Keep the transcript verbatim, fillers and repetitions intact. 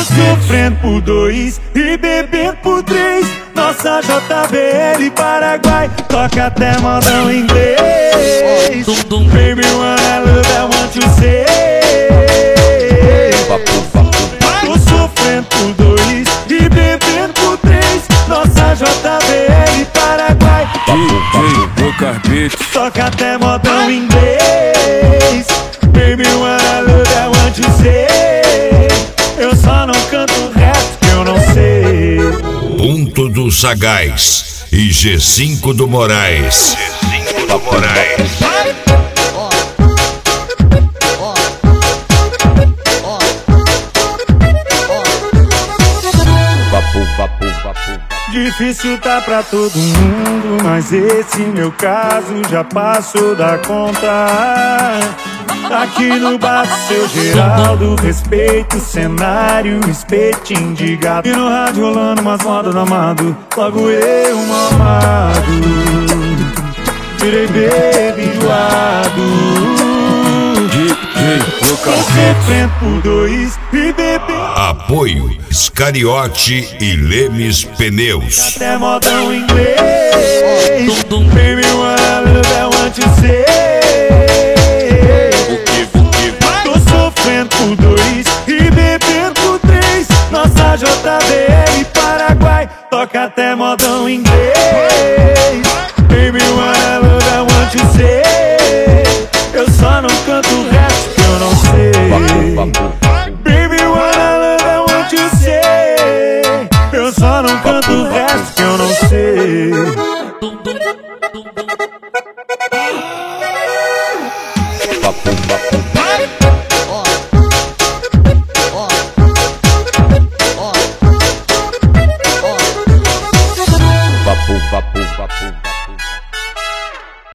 sofrendo por dois e bebendo por três. Nossa J B L Paraguai toca até modão inglês. Baby, wanna love, I want to say. Tô sofrendo por dois e bebendo por três. Nossa J B L Paraguai toca até modão inglês. Baby, wanna love, I want to say. Eu só não canto o resto que eu não sei. Ponto do Sagaz e G cinco do Moraes. G cinco do Moraes. Difícil tá pra todo mundo, mas esse meu caso já passou da conta. Aqui no bar seu Geraldo, respeito o cenário, espetinho de gato. E no rádio rolando umas modas do amado, logo eu mamado, virei baby doado. Sofrendo por dois e bebendo. Apoio Iscariote e Lemes Pneus. Até modão inglês. Baby, wanna love, I want to say. Tô sofrendo por dois e bebendo por três. Nossa J B L Paraguai toca até modão inglês. Baby, wanna love, I want to say. Eu só não canto o resto que eu não sei. Baby, wanna love, I want to say. Eu só não canto o resto que eu não sei. Papo, papo.